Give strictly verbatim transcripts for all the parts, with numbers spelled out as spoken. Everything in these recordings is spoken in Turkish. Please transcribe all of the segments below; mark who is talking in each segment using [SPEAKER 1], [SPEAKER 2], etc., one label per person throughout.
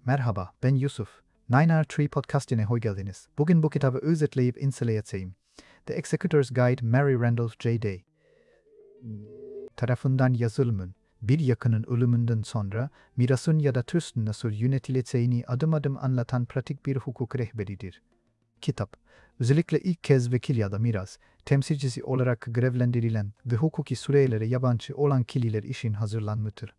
[SPEAKER 1] Merhaba, ben Yusuf. Nine R Tree Podcast'ine hoş geldiniz. Bugün bu kitabı özetleyip inceleyeceğim. The Executor's Guide, Mary Randolph J. Day tarafından yazılımın, bir yakının ölümünden sonra mirasın ya da tüsün nasıl yönetileceğini adım adım anlatan pratik bir hukuk rehberidir. Kitap, özellikle ilk kez vekil ya da miras, temsilcisi olarak görevlendirilen ve hukuki sürelere yabancı olan kişiler için hazırlanmıştır.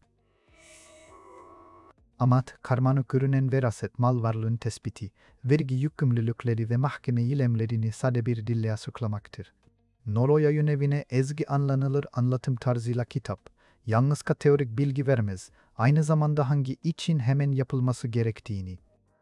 [SPEAKER 1] Amaç, karmaşık görünen veraset mal varlığın tespiti, vergi yükümlülükleri ve mahkeme eylemlerini sade bir dille açıklamaktır. Noro yayın evine ezgi anlanılır anlatım tarzıyla kitap, yalnızca teorik bilgi vermez, aynı zamanda hangi için hemen yapılması gerektiğini,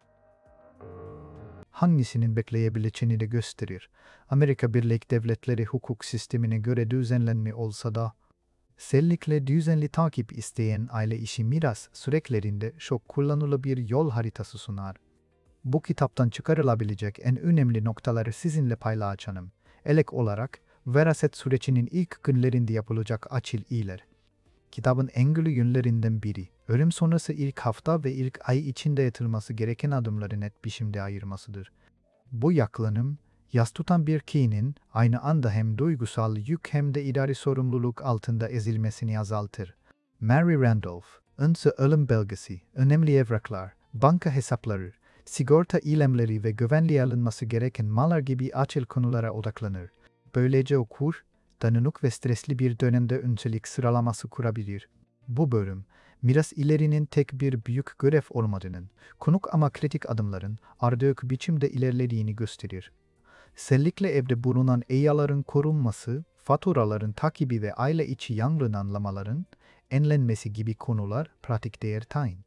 [SPEAKER 1] hangisinin bekleyebileceğini de gösterir. Amerika Birleşik Devletleri hukuk sistemine göre düzenlenme olsa da, özellikle düzenli takip isteyen aile işi miras süreçlerinde çok kullanılabilir bir yol haritası sunar. Bu kitaptan çıkarılabilecek en önemli noktaları sizinle paylaşacağım. Elek olarak, veraset sürecinin ilk günlerinde yapılacak açıl iyiler. Kitabın en güçlü yönlerinden biri, ölüm sonrası ilk hafta ve ilk ay içinde yatılması gereken adımları net biçimde ayırmasıdır. Bu yaklanım, yas tutan bir kişinin aynı anda hem duygusal yük hem de idari sorumluluk altında ezilmesini azaltır. Mary Randolph, önce ölüm belgesi, önemli evraklar, banka hesapları, sigorta ilemleri ve güvenliğe alınması gereken mallar gibi açıl konulara odaklanır. Böylece okur, dağınık ve stresli bir dönemde öncelik sıralaması kurabilir. Bu bölüm, miras ilerinin tek bir büyük görev olmadığının, konuk ama kritik adımların ardışık biçimde ilerlediğini gösterir. Özellikle evde bulunan eşyaların korunması, faturaların takibi ve aile içi yangın anlamaların enlenmesi gibi konular pratik değer tayin.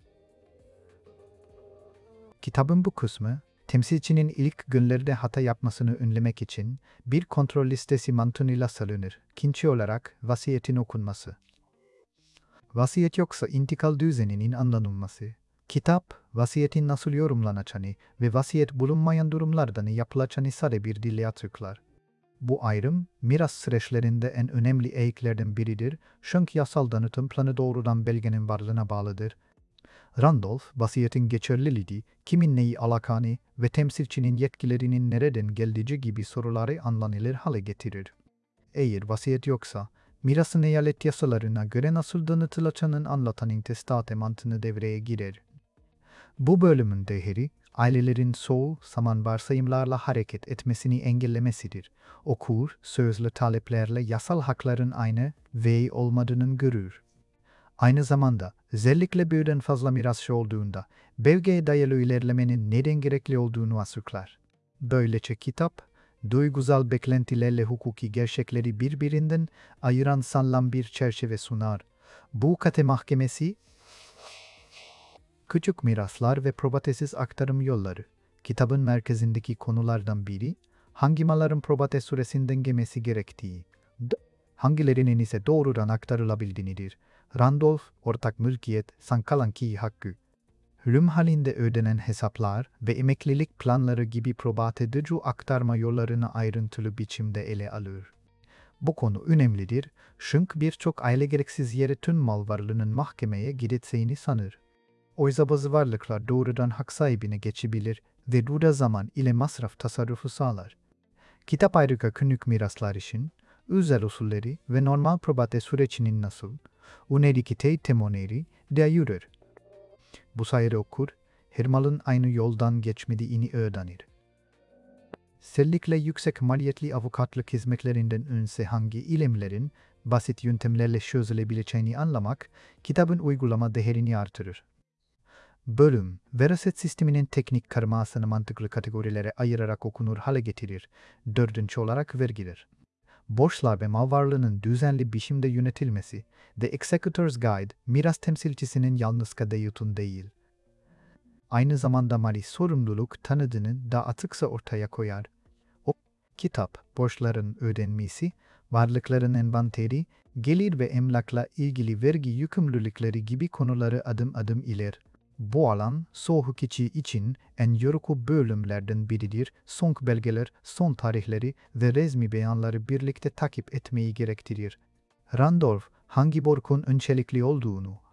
[SPEAKER 1] Kitabın bu kısmı, temsilcinin ilk günlerde hata yapmasını önlemek için bir kontrol listesi mantığıyla salınır. İkinci olarak vasiyetin okunması. Vasiyet yoksa intikal düzeninin anlanılması. Kitap, vasiyetin nasıl yorumlanacağını ve vasiyet bulunmayan durumlarda ne yapılacağını sade bir dille açıklar. Bu ayrım, miras süreçlerinde en önemli eğiklerden biridir, çünkü yasal tanıtım planı doğrudan belgenin varlığına bağlıdır. Randolph, vasiyetin geçerliliği, kimin neyi alakanı ve temsilcinin yetkilerinin nereden geldiği gibi soruları anlanılır hale getirir. Eğer vasiyet yoksa, mirasın eyalet yasalarına göre nasıl tanıtılacağını anlatan intestate mantığını devreye girer. Bu bölümün değeri, ailelerin çoğu zaman varsayımlarla hareket etmesini engellemesidir. Okur, sözlü taleplerle yasal hakların aynı ve olmadığını görür. Aynı zamanda, özellikle birden fazla mirasçı olduğunda, belgeye dayalı ilerlemenin neden gerekli olduğunu açıklar. Böylece kitap, duygusal beklentilerle hukuki gerçekleri birbirinden ayıran sağlam bir çerçeve sunar. Bu kate mahkemesi, küçük miraslar ve probatesiz aktarım yolları, kitabın merkezindeki konulardan biri, hangi malların probate süresinden gelmesi gerektiği, hangilerinin ise doğrudan aktarılabildiğidir. Randolph, ortak mülkiyet, sankalan ki hakkı, ölüm halinde ödenen hesaplar ve emeklilik planları gibi probate edici aktarma yollarını ayrıntılı biçimde ele alır. Bu konu önemlidir, çünkü birçok aile gereksiz yere tüm mal varlığının mahkemeye gideceğini sanır. Oysa bazı varlıklar doğrudan hak sahibine geçebilir ve bu zaman ile masraf tasarrufu sağlar. Kitap ayrıca günlük miraslar için, özel usulleri ve normal probate sürecinin nasıl, unerikite temoneri değerlidir. Bu sayede okur, her malın aynı yoldan geçmediğini öğrenir. Özellikle yüksek maliyetli avukatlık hizmetlerinden önce hangi ilemlerin basit yöntemlerle çözülebileceğini anlamak, kitabın uygulama değerini artırır. Bölüm, veraset sisteminin teknik karmasını mantıklı kategorilere ayırarak okunur hale getirir. Dördüncü olarak vergiler. Borçlar ve mal varlığının düzenli biçimde yönetilmesi, The Executor's Guide, miras temsilcisinin yalnızca deyutun değil. Aynı zamanda mali sorumluluk tanıdığını da açıkça ortaya koyar. O kitap, borçların ödenmesi, varlıkların envanteri, gelir ve emlakla ilgili vergi yükümlülükleri gibi konuları adım adım iler. Bu alan, çoğu hukukçu için en yorucu bölümlerden biridir, son belgeler, son tarihleri ve resmi beyanları birlikte takip etmeyi gerektirir. Randolph, hangi borcun öncelikli olduğunu,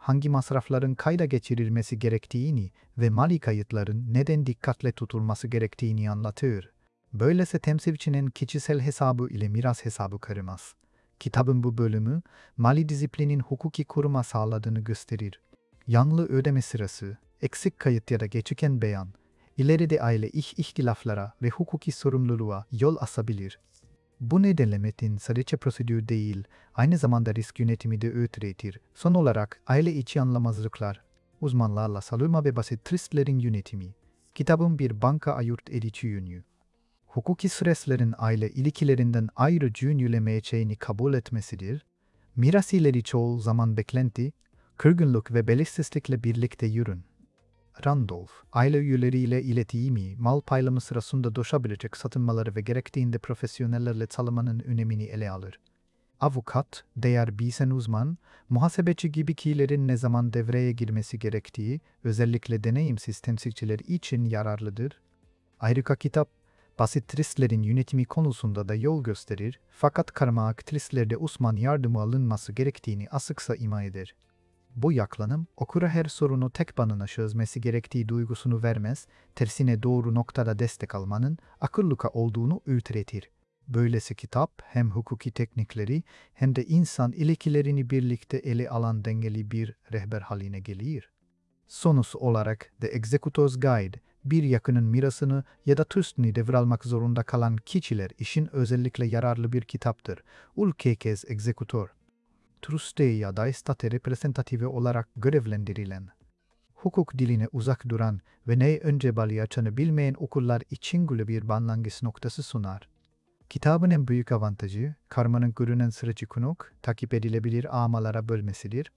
[SPEAKER 1] hangi masrafların kayda geçirilmesi gerektiğini ve mali kayıtların neden dikkatle tutulması gerektiğini anlatır. Böylece temsilcinin kişisel hesabı ile miras hesabı karışmaz. Kitabın bu bölümü, mali disiplinin hukuki koruma sağladığını gösterir. Yanlı ödeme sırası, eksik kayıt ya da geciken beyan, ileride aile iş ihtilaflara ve hukuki sorumluluğa yol açabilir. Bu nedenle metin sadece prosedür değil, aynı zamanda risk yönetimi de öğretir. Son olarak aile içi anlamazlıklar, uzmanlarla salınma ve basit risklerin yönetimi. Kitabın bir banka ayırt edici yönü. Hukuki süreçlerin aile ilişkilerinden ayrı yönülemeyeceğini kabul etmesidir. Miras ileri çoğu zaman beklenti, kırgınlık ve belirsizlikle birlikte yürün. Randolph, aile üyeleriyle iletişimi, mal paylaşımı sırasında doşabilecek satınmaları ve gerektiğinde profesyonellerle çalışmanın önemini ele alır. Avukat, değer bilsen uzman, muhasebeci gibi kişilerin ne zaman devreye girmesi gerektiği, özellikle deneyimsiz temsilciler için yararlıdır. Ayrıca kitap, basit risklerin yönetimi konusunda da yol gösterir, fakat karmaşık risklerde uzman yardımı alınması gerektiğini açıkça ima eder. Bu yaklanım, okura her sorunu tek başına çözmesi gerektiği duygusunu vermez, tersine doğru noktada destek almanın akıllıca olduğunu öğretir. Böylesi kitap hem hukuki teknikleri hem de insan ilişkilerini birlikte ele alan dengeli bir rehber haline gelir. Sonuç olarak The Executor's Guide, bir yakının mirasını ya da tüstünü devralmak zorunda kalan kişiler için özellikle yararlı bir kitaptır. Ülkekez Executor, Truste ya da state reprezentatifi olarak görevlendirilen, hukuk diline uzak duran ve ne önce balyaçını bilmeyen okullar için güçlü bir başlangıç noktası sunar. Kitabın en büyük avantajı, karmanın görünen süreci konuk, takip edilebilir ağmalara bölmesidir.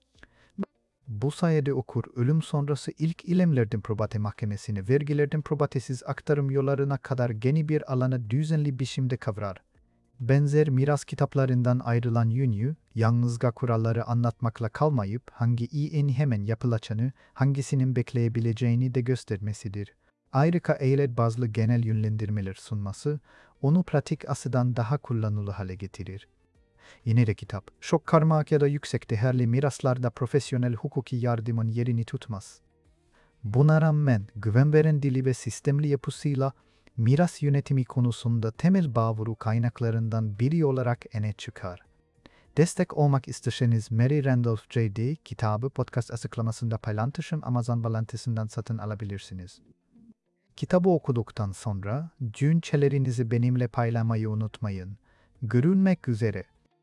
[SPEAKER 1] Bu sayede okur ölüm sonrası ilk ilemlerden probate mahkemesini vergilerden probatesiz aktarım yollarına kadar geniş bir alanı düzenli biçimde kavrar. Benzer miras kitaplarından ayrılan yönü, yalnızca kuralları anlatmakla kalmayıp hangi en hemen yapılacağını, hangisinin bekleyebileceğini de göstermesidir. Ayrıca eyalet bazlı genel yönlendirmeler sunması, onu pratik açıdan daha kullanılı hale getirir. Yine de kitap, çok karmaşık ya da yüksek değerli miraslarda profesyonel hukuki yardımın yerini tutmaz. Buna rağmen güven veren dili ve sistemli yapısıyla miras yönetimi konusunda temel başvuru kaynaklarından biri olarak öne çıkar. Destek olmak isterseniz Mary Randolph J D kitabı podcast açıklamasında paylaştığım Amazon bağlantısından satın alabilirsiniz. Kitabı okuduktan sonra düşüncelerinizi benimle paylaşmayı unutmayın. Görüşmek üzere.